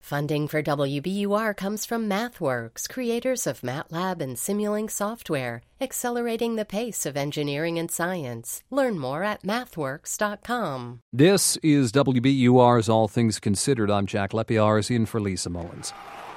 Funding for WBUR comes from MathWorks, creators of MATLAB and Simulink software, accelerating the pace of engineering and science. Learn more at mathworks.com. This is WBUR's All Things Considered. I'm Jack Lepiarz in for Lisa Mullins.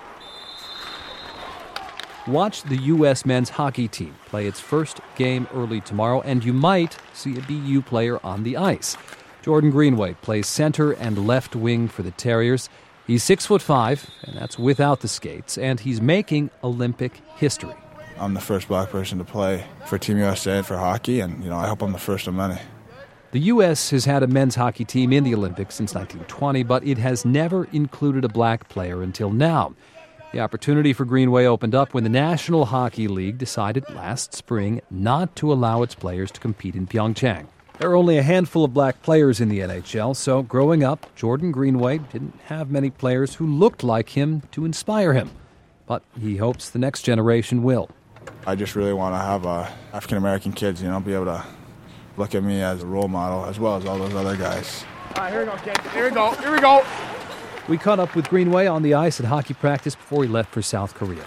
Watch the U.S. men's hockey team play its first game early tomorrow, and you might see a BU player on the ice. Jordan Greenway plays center and left wing for the Terriers. He's 6'5", and that's without the skates, and he's making Olympic history. I'm the first black person to play for Team USA for hockey, and I hope I'm the first of many. The U.S. has had a men's hockey team in the Olympics since 1920, but it has never included a black player until now. The opportunity for Greenway opened up when the National Hockey League decided last spring not to allow its players to compete in Pyeongchang. There are only a handful of black players in the NHL, so growing up, Jordan Greenway didn't have many players who looked like him to inspire him. But he hopes the next generation will. I just really want to have African-American kids, be able to look at me as a role model as well as all those other guys. All right, here we go, kid. Here we go. We caught up with Greenway on the ice at hockey practice before he left for South Korea.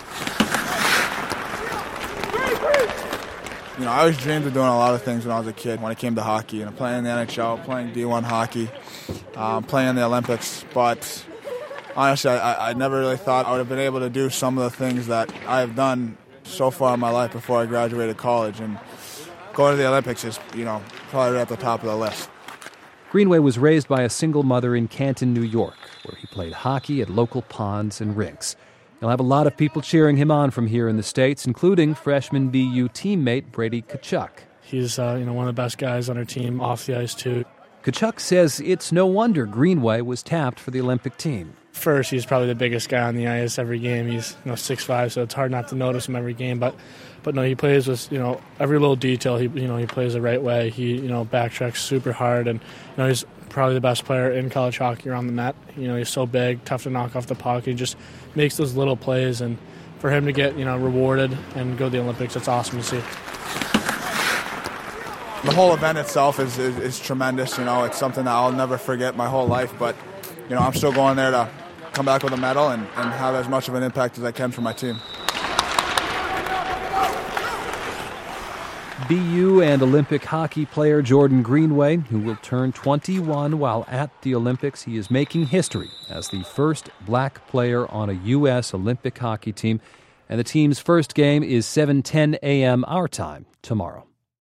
I always dreamed of doing a lot of things when I was a kid. When it came to hockey, playing in the NHL, playing D1 hockey, playing in the Olympics. But honestly, I never really thought I would have been able to do some of the things that I have done so far in my life before I graduated college. And going to the Olympics is, probably right at the top of the list. Greenway was raised by a single mother in Canton, New York, where he played hockey at local ponds and rinks. He'll have a lot of people cheering him on from here in the States, including freshman BU teammate Brady Tkachuk. He's one of the best guys on our team off the ice, too. Tkachuk says it's no wonder Greenway was tapped for the Olympic team. First, he's probably the biggest guy on the ice every game. He's 6'5", so it's hard not to notice him every game. But no, he plays with every little detail. He plays the right way. He backtracks super hard, and he's probably the best player in college hockey around the net. He's so big, tough to knock off the puck. He just makes those little plays, and for him to get rewarded and go to the Olympics, it's awesome to see. The whole event itself is tremendous. It's something that I'll never forget my whole life. But I'm still going there to come back with a medal and have as much of an impact as I can for my team. BU and Olympic hockey player Jordan Greenway, who will turn 21 while at the Olympics. He is making history as the first black player on a U.S. Olympic hockey team. And the team's first game is 7:10 a.m. our time tomorrow.